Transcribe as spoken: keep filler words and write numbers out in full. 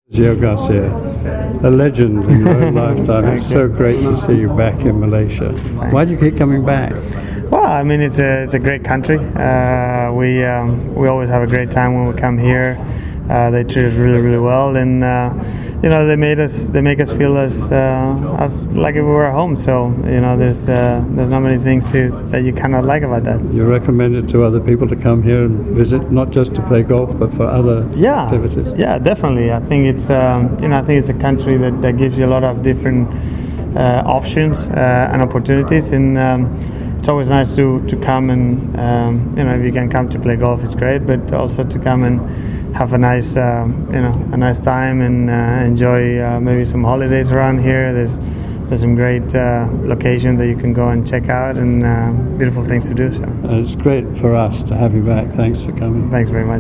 Gio Garcia, a legend in your own lifetime. It's so great to see you back in Malaysia. Why do you keep coming back? Well, I mean, it's a it's a great country. Uh, we um, we always have a great time when we come here. Uh, they treat us really really well, and uh, you know they made us they make us feel as, uh, as like if we were home. So you know there's uh, there's not many things to that you cannot like about that. You recommend it to other people to come here and visit, not just to play golf, but for other yeah, activities. Yeah, definitely. I think it's um, you know I think it's a country that, that gives you a lot of different uh, options uh, and opportunities, and um, it's always nice to, to come and um, you know if you can come to play golf, it's great, but also to come and have a nice um, you know a nice time and uh, enjoy uh, maybe some holidays around here. There's there's some great uh, locations that you can go and check out, and uh, beautiful things to do. So uh, it's great for us to have you back. Thanks for coming. Thanks very much.